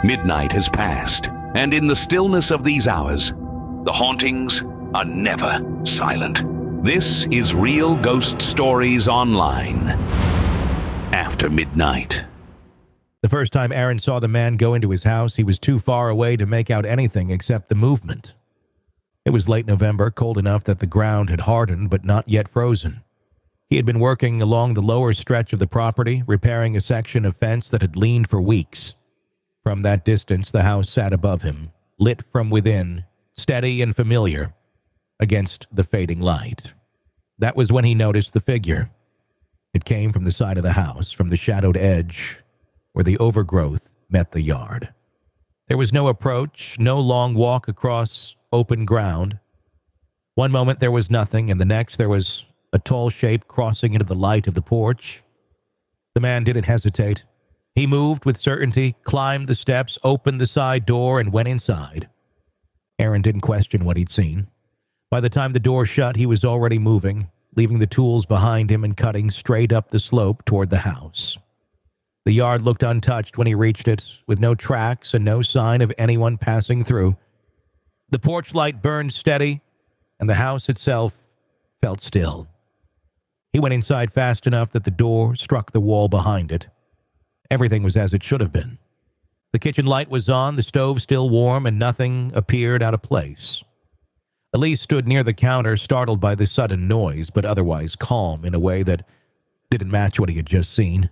Midnight has passed, and in the stillness of these hours, the hauntings are never silent. This is Real Ghost Stories Online. After Midnight. The first time Aaron saw the man go into his house, he was too far away to make out anything except the movement. It was late November, cold enough that the ground had hardened but not yet frozen. He had been working along the lower stretch of the property, repairing a section of fence that had leaned for weeks. From that distance, the house sat above him, lit from within, steady and familiar, against the fading light. That was when he noticed the figure. It came from the side of the house, from the shadowed edge, where the overgrowth met the yard. There was no approach, no long walk across open ground. One moment there was nothing, and the next there was a tall shape crossing into the light of the porch. The man didn't hesitate. He moved with certainty, climbed the steps, opened the side door, and went inside. Aaron didn't question what he'd seen. By the time the door shut, he was already moving, leaving the tools behind him and cutting straight up the slope toward the house. The yard looked untouched when he reached it, with no tracks and no sign of anyone passing through. The porch light burned steady, and the house itself felt still. He went inside fast enough that the door struck the wall behind it. Everything was as it should have been. The kitchen light was on, the stove still warm, and nothing appeared out of place. Elise stood near the counter, startled by the sudden noise, but otherwise calm in a way that didn't match what he had just seen.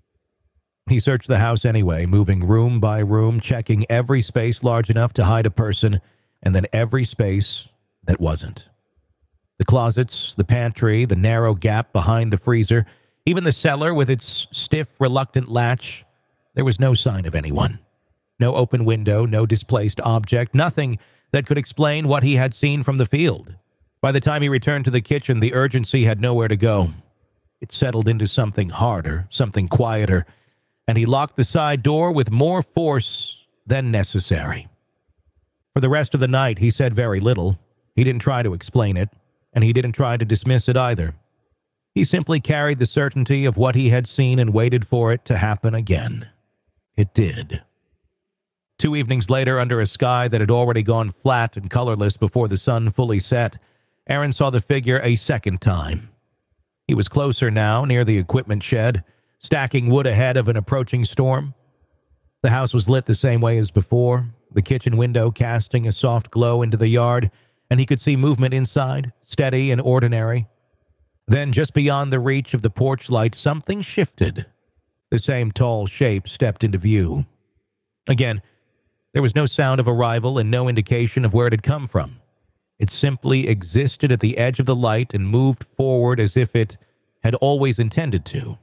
He searched the house anyway, moving room by room, checking every space large enough to hide a person, and then every space that wasn't. The closets, the pantry, the narrow gap behind the freezer, even the cellar with its stiff, reluctant latch. There was no sign of anyone. No open window, no displaced object, nothing that could explain what he had seen from the field. By the time he returned to the kitchen, the urgency had nowhere to go. It settled into something harder, something quieter, and he locked the side door with more force than necessary. For the rest of the night, he said very little. He didn't try to explain it, and he didn't try to dismiss it either. He simply carried the certainty of what he had seen and waited for it to happen again. It did. 2 evenings later, under a sky that had already gone flat and colorless before the sun fully set, Aaron saw the figure a second time. He was closer now, near the equipment shed, stacking wood ahead of an approaching storm. The house was lit the same way as before, the kitchen window casting a soft glow into the yard, and he could see movement inside, steady and ordinary. Then, just beyond the reach of the porch light, something shifted. The same tall shape stepped into view. Again, there was no sound of arrival and no indication of where it had come from. It simply existed at the edge of the light and moved forward as if it had always intended to.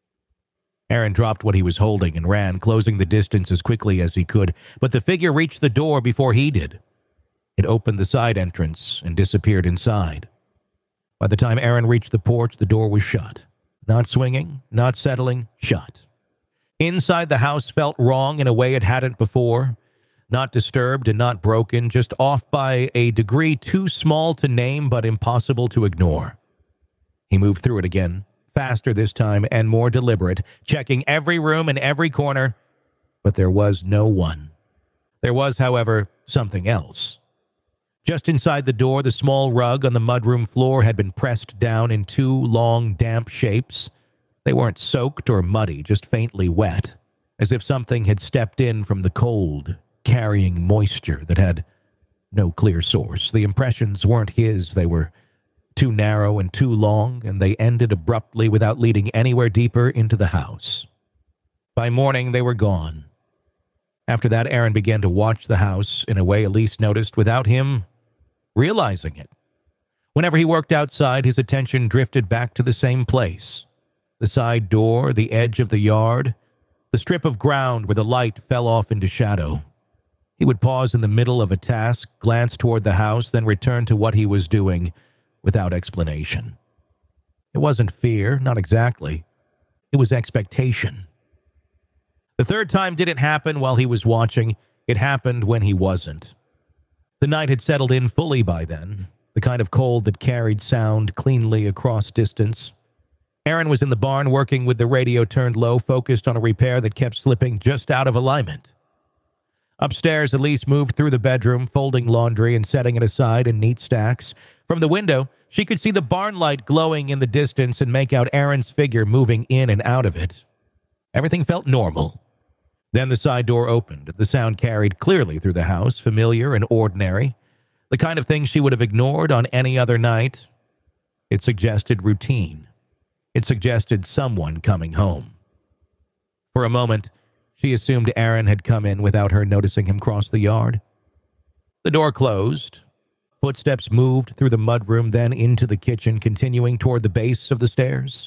Aaron dropped what he was holding and ran, closing the distance as quickly as he could, but the figure reached the door before he did. It opened the side entrance and disappeared inside. By the time Aaron reached the porch, the door was shut. Not swinging, not settling, shut. Inside, the house felt wrong in a way it hadn't before. Not disturbed and not broken, just off by a degree too small to name but impossible to ignore. He moved through it again, faster this time and more deliberate, checking every room and every corner, but there was no one. There was, however, something else. Just inside the door, the small rug on the mudroom floor had been pressed down in two long, damp shapes. They weren't soaked or muddy, just faintly wet, as if something had stepped in from the cold, carrying moisture that had no clear source. The impressions weren't his. They were too narrow and too long, and they ended abruptly without leading anywhere deeper into the house. By morning, they were gone. After that, Aaron began to watch the house in a way Elise noticed without him realizing it. Whenever he worked outside, his attention drifted back to the same place. The side door, the edge of the yard, the strip of ground where the light fell off into shadow. He would pause in the middle of a task, glance toward the house, then return to what he was doing without explanation. It wasn't fear, not exactly. It was expectation. The third time didn't happen while he was watching. It happened when he wasn't. The night had settled in fully by then, the kind of cold that carried sound cleanly across distance. Aaron was in the barn working with the radio turned low, focused on a repair that kept slipping just out of alignment. Upstairs, Elise moved through the bedroom, folding laundry and setting it aside in neat stacks. From the window, she could see the barn light glowing in the distance and make out Aaron's figure moving in and out of it. Everything felt normal. Then the side door opened. The sound carried clearly through the house, familiar and ordinary, the kind of thing she would have ignored on any other night. It suggested routine. It suggested someone coming home. For a moment, she assumed Aaron had come in without her noticing him cross the yard. The door closed. Footsteps moved through the mudroom, then into the kitchen, continuing toward the base of the stairs.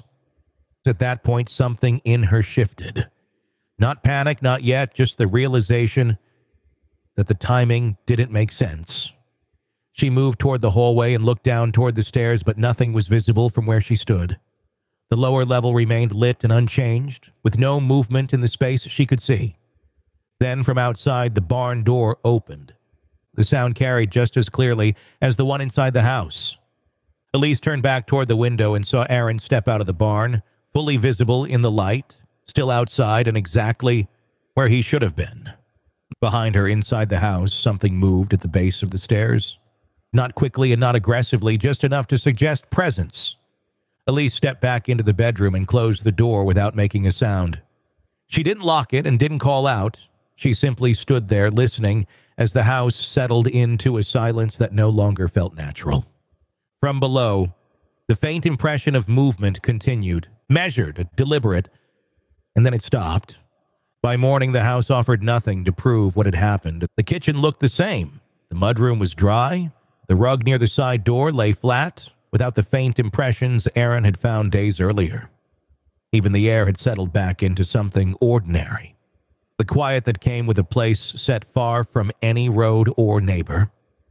At that point, something in her shifted. Not panic, not yet, just the realization that the timing didn't make sense. She moved toward the hallway and looked down toward the stairs, but nothing was visible from where she stood. The lower level remained lit and unchanged, with no movement in the space she could see. Then, from outside, the barn door opened. The sound carried just as clearly as the one inside the house. Elise turned back toward the window and saw Aaron step out of the barn, fully visible in the light, still outside and exactly where he should have been. Behind her, inside the house, something moved at the base of the stairs. Not quickly and not aggressively, just enough to suggest presence. Elise stepped back into the bedroom and closed the door without making a sound. She didn't lock it and didn't call out. She simply stood there listening as the house settled into a silence that no longer felt natural. From below, the faint impression of movement continued, measured, deliberate, and then it stopped. By morning, the house offered nothing to prove what had happened. The kitchen looked the same. The mudroom was dry. The rug near the side door lay flat, without the faint impressions Aaron had found days earlier. Even the air had settled back into something ordinary. The quiet that came with a place set far from any road or neighbor.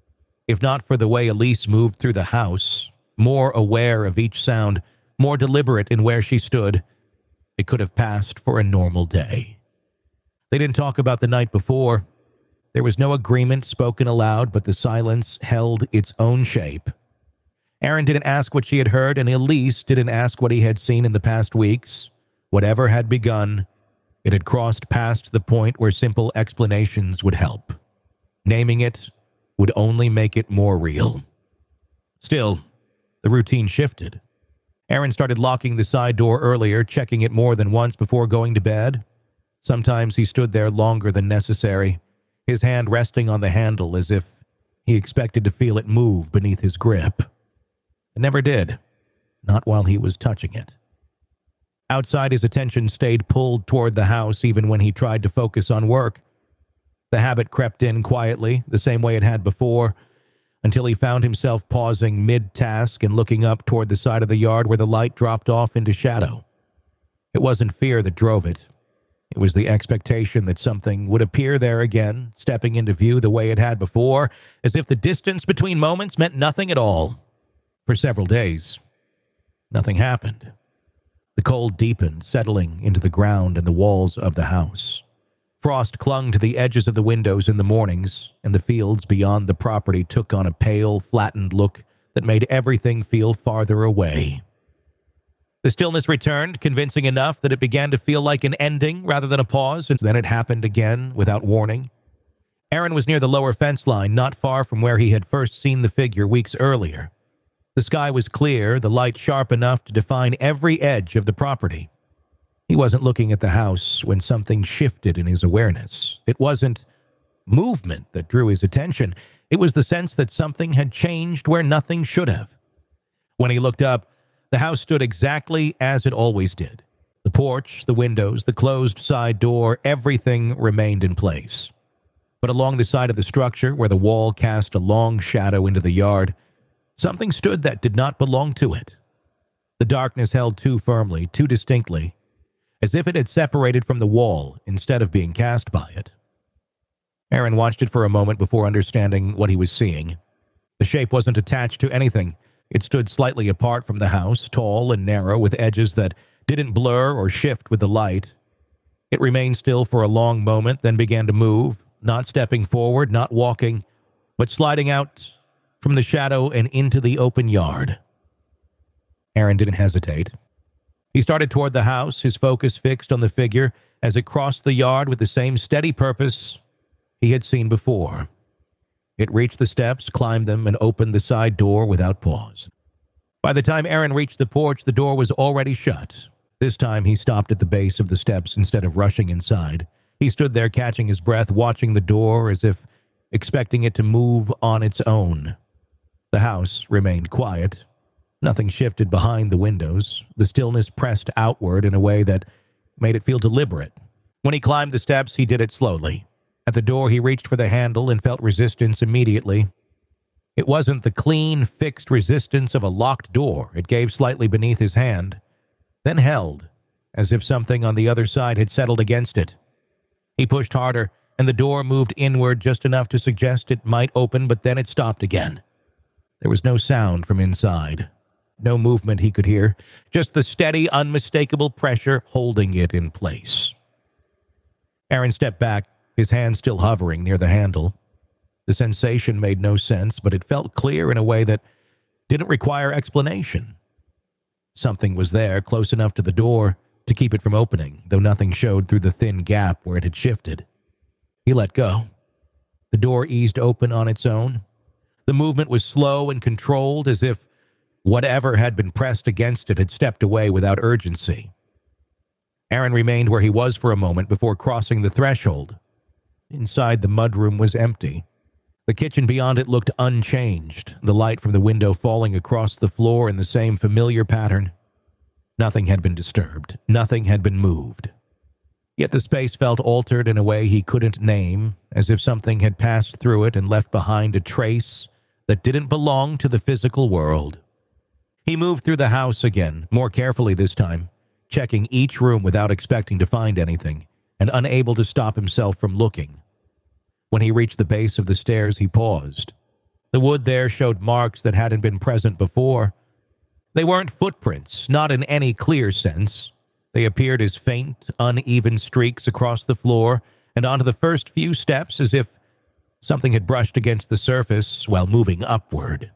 If not for the way Elise moved through the house, more aware of each sound, more deliberate in where she stood, it could have passed for a normal day. They didn't talk about the night before. There was no agreement spoken aloud, but the silence held its own shape. Aaron didn't ask what she had heard, and Elise didn't ask what he had seen in the past weeks. Whatever had begun, it had crossed past the point where simple explanations would help. Naming it would only make it more real. Still, the routine shifted. Aaron started locking the side door earlier, checking it more than once before going to bed. Sometimes he stood there longer than necessary, his hand resting on the handle as if he expected to feel it move beneath his grip. It never did, not while he was touching it. Outside, his attention stayed pulled toward the house even when he tried to focus on work. The habit crept in quietly, the same way it had before, until he found himself pausing mid-task and looking up toward the side of the yard where the light dropped off into shadow. It wasn't fear that drove it. It was the expectation that something would appear there again, stepping into view the way it had before, as if the distance between moments meant nothing at all. For several days, nothing happened. The cold deepened, settling into the ground and the walls of the house. Frost clung to the edges of the windows in the mornings, and the fields beyond the property took on a pale, flattened look that made everything feel farther away. The stillness returned, convincing enough that it began to feel like an ending rather than a pause, and then it happened again without warning. Aaron was near the lower fence line, not far from where he had first seen the figure weeks earlier. The sky was clear, the light sharp enough to define every edge of the property. He wasn't looking at the house when something shifted in his awareness. It wasn't movement that drew his attention. It was the sense that something had changed where nothing should have. When he looked up, the house stood exactly as it always did. The porch, the windows, the closed side door, everything remained in place. But along the side of the structure, where the wall cast a long shadow into the yard, something stood that did not belong to it. The darkness held too firmly, too distinctly, as if it had separated from the wall instead of being cast by it. Aaron watched it for a moment before understanding what he was seeing. The shape wasn't attached to anything. It stood slightly apart from the house, tall and narrow, with edges that didn't blur or shift with the light. It remained still for a long moment, then began to move, not stepping forward, not walking, but sliding out from the shadow and into the open yard. Aaron didn't hesitate. He started toward the house, his focus fixed on the figure as it crossed the yard with the same steady purpose he had seen before. It reached the steps, climbed them, and opened the side door without pause. By the time Aaron reached the porch, the door was already shut. This time he stopped at the base of the steps instead of rushing inside. He stood there catching his breath, watching the door as if expecting it to move on its own. The house remained quiet. Nothing shifted behind the windows. The stillness pressed outward in a way that made it feel deliberate. When he climbed the steps, he did it slowly. At the door, he reached for the handle and felt resistance immediately. It wasn't the clean, fixed resistance of a locked door. It gave slightly beneath his hand, then held, as if something on the other side had settled against it. He pushed harder, and the door moved inward just enough to suggest it might open, but then it stopped again. There was no sound from inside. No movement he could hear, just the steady, unmistakable pressure holding it in place. Aaron stepped back, his hand still hovering near the handle. The sensation made no sense, but it felt clear in a way that didn't require explanation. Something was there, close enough to the door to keep it from opening, though nothing showed through the thin gap where it had shifted. He let go. The door eased open on its own. The movement was slow and controlled, as if whatever had been pressed against it had stepped away without urgency. Aaron remained where he was for a moment before crossing the threshold. Inside, the mudroom was empty. The kitchen beyond it looked unchanged, the light from the window falling across the floor in the same familiar pattern. Nothing had been disturbed. Nothing had been moved. Yet the space felt altered in a way he couldn't name, as if something had passed through it and left behind a trace that didn't belong to the physical world. He moved through the house again, more carefully this time, checking each room without expecting to find anything, and unable to stop himself from looking. When he reached the base of the stairs, he paused. The wood there showed marks that hadn't been present before. They weren't footprints, not in any clear sense. They appeared as faint, uneven streaks across the floor and onto the first few steps, as if something had brushed against the surface while moving upward.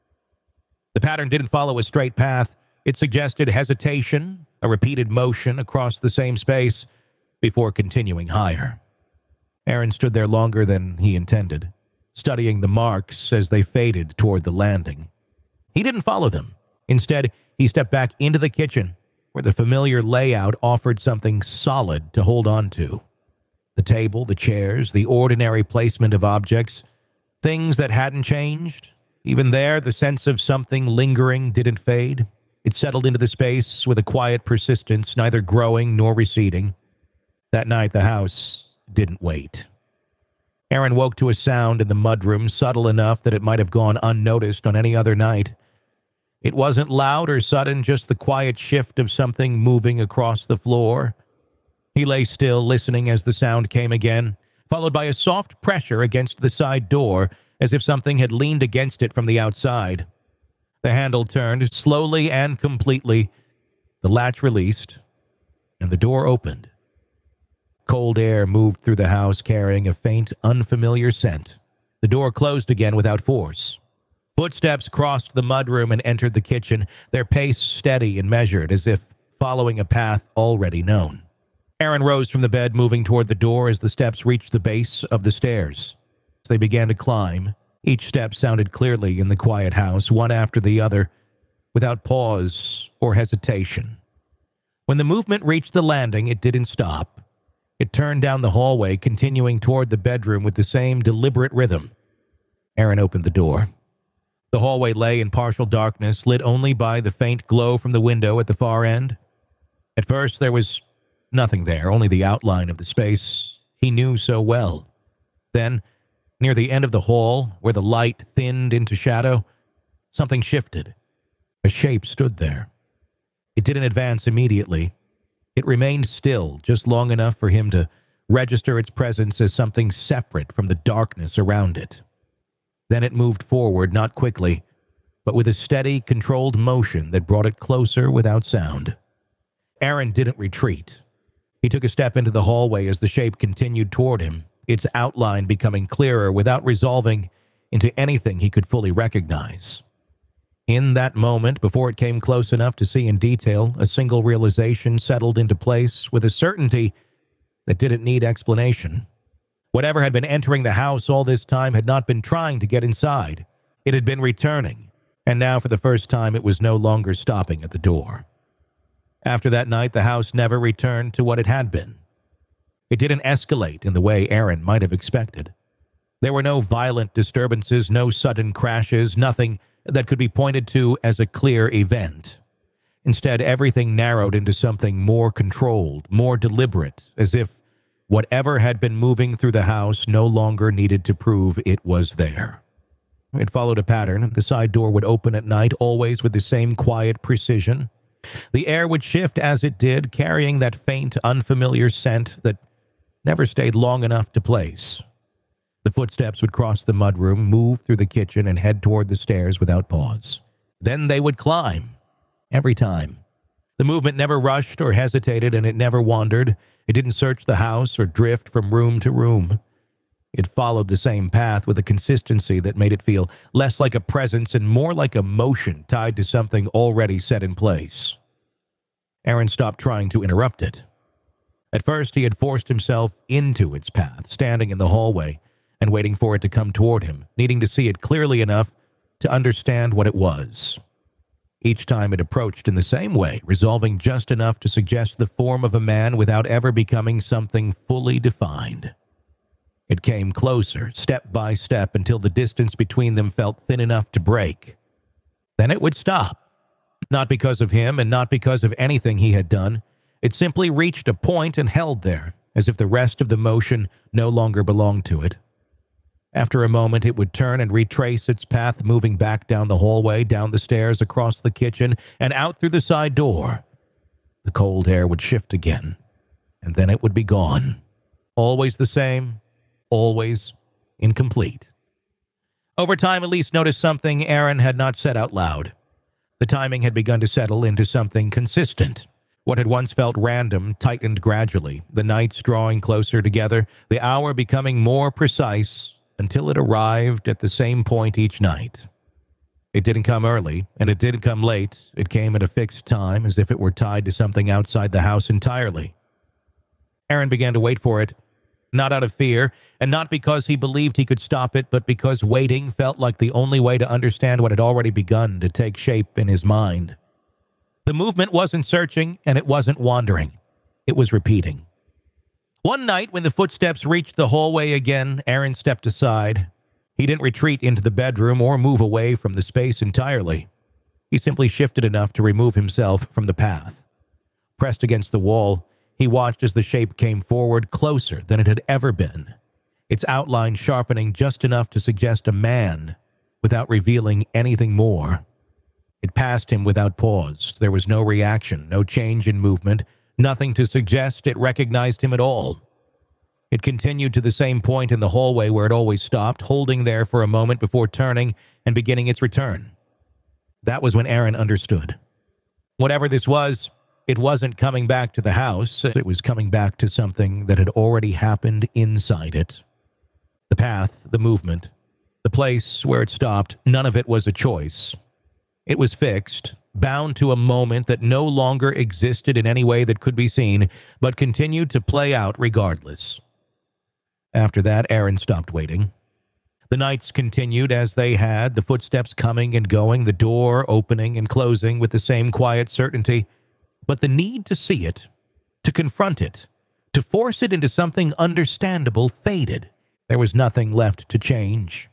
The pattern didn't follow a straight path. It suggested hesitation, a repeated motion across the same space, before continuing higher. Aaron stood there longer than he intended, studying the marks as they faded toward the landing. He didn't follow them. Instead, he stepped back into the kitchen, where the familiar layout offered something solid to hold on to. The table, the chairs, the ordinary placement of objects, things that hadn't changed. Even there, the sense of something lingering didn't fade. It settled into the space with a quiet persistence, neither growing nor receding. That night, the house didn't wait. Aaron woke to a sound in the mudroom, subtle enough that it might have gone unnoticed on any other night. It wasn't loud or sudden, just the quiet shift of something moving across the floor. He lay still, listening as the sound came again, followed by a soft pressure against the side door, as if something had leaned against it from the outside. The handle turned slowly and completely. The latch released, and the door opened. Cold air moved through the house, carrying a faint, unfamiliar scent. The door closed again without force. Footsteps crossed the mudroom and entered the kitchen, their pace steady and measured, as if following a path already known. Aaron rose from the bed, moving toward the door as the steps reached the base of the stairs. As they began to climb, each step sounded clearly in the quiet house, one after the other, without pause or hesitation. When the movement reached the landing, it didn't stop. It turned down the hallway, continuing toward the bedroom with the same deliberate rhythm. Aaron opened the door. The hallway lay in partial darkness, lit only by the faint glow from the window at the far end. At first, there was nothing there, only the outline of the space he knew so well. Then, near the end of the hall, where the light thinned into shadow, something shifted. A shape stood there. It didn't advance immediately. It remained still, just long enough for him to register its presence as something separate from the darkness around it. Then it moved forward, not quickly, but with a steady, controlled motion that brought it closer without sound. Aaron didn't retreat. He took a step into the hallway as the shape continued toward him, its outline becoming clearer without resolving into anything he could fully recognize. In that moment, before it came close enough to see in detail, a single realization settled into place with a certainty that didn't need explanation. Whatever had been entering the house all this time had not been trying to get inside. It had been returning, and now for the first time it was no longer stopping at the door. After that night, the house never returned to what it had been. It didn't escalate in the way Aaron might have expected. There were no violent disturbances, no sudden crashes, nothing that could be pointed to as a clear event. Instead, everything narrowed into something more controlled, more deliberate, as if whatever had been moving through the house no longer needed to prove it was there. It followed a pattern. The side door would open at night, always with the same quiet precision. The air would shift as it did, carrying that faint, unfamiliar scent that never stayed long enough to place. The footsteps would cross the mudroom, move through the kitchen, and head toward the stairs without pause. Then they would climb. Every time. The movement never rushed or hesitated, and it never wandered. It didn't search the house or drift from room to room. It followed the same path with a consistency that made it feel less like a presence and more like a motion tied to something already set in place. Aaron stopped trying to interrupt it. At first, he had forced himself into its path, standing in the hallway and waiting for it to come toward him, needing to see it clearly enough to understand what it was. Each time it approached in the same way, resolving just enough to suggest the form of a man without ever becoming something fully defined. It came closer, step by step, until the distance between them felt thin enough to break. Then it would stop. Not because of him and not because of anything he had done. It simply reached a point and held there, as if the rest of the motion no longer belonged to it. After a moment, it would turn and retrace its path, moving back down the hallway, down the stairs, across the kitchen, and out through the side door. The cold air would shift again, and then it would be gone. Always the same, always incomplete. Over time, Elise noticed something Aaron had not said out loud. The timing had begun to settle into something consistent. What had once felt random tightened gradually, the nights drawing closer together, the hour becoming more precise, until it arrived at the same point each night. It didn't come early, and it didn't come late. It came at a fixed time, as if it were tied to something outside the house entirely. Aaron began to wait for it, not out of fear, and not because he believed he could stop it, but because waiting felt like the only way to understand what had already begun to take shape in his mind. The movement wasn't searching, and it wasn't wandering. It was repeating. One night, when the footsteps reached the hallway again, Aaron stepped aside. He didn't retreat into the bedroom or move away from the space entirely. He simply shifted enough to remove himself from the path. Pressed against the wall, he watched as the shape came forward closer than it had ever been, its outline sharpening just enough to suggest a man without revealing anything more. It passed him without pause. There was no reaction, no change in movement, nothing to suggest it recognized him at all. It continued to the same point in the hallway where it always stopped, holding there for a moment before turning and beginning its return. That was when Aaron understood. Whatever this was, it wasn't coming back to the house. It was coming back to something that had already happened inside it. The path, the movement, the place where it stopped, none of it was a choice. It was fixed, bound to a moment that no longer existed in any way that could be seen, but continued to play out regardless. After that, Aaron stopped waiting. The nights continued as they had, the footsteps coming and going, the door opening and closing with the same quiet certainty. But the need to see it, to confront it, to force it into something understandable faded. There was nothing left to change.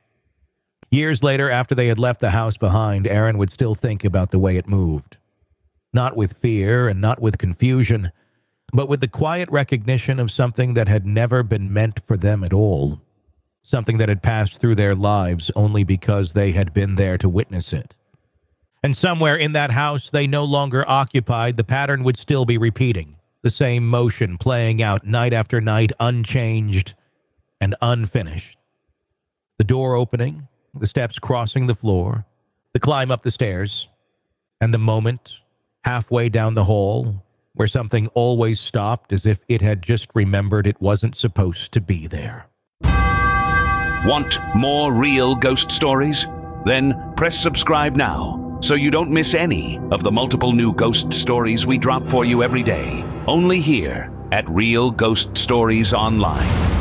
Years later, after they had left the house behind, Aaron would still think about the way it moved. Not with fear and not with confusion, but with the quiet recognition of something that had never been meant for them at all. Something that had passed through their lives only because they had been there to witness it. And somewhere in that house they no longer occupied, the pattern would still be repeating, the same motion playing out night after night, unchanged and unfinished. The door opening, the steps crossing the floor, the climb up the stairs, and the moment halfway down the hall where something always stopped as if it had just remembered it wasn't supposed to be there. Want more real ghost stories? Then press subscribe now so you don't miss any of the multiple new ghost stories we drop for you every day, only here at Real Ghost Stories Online.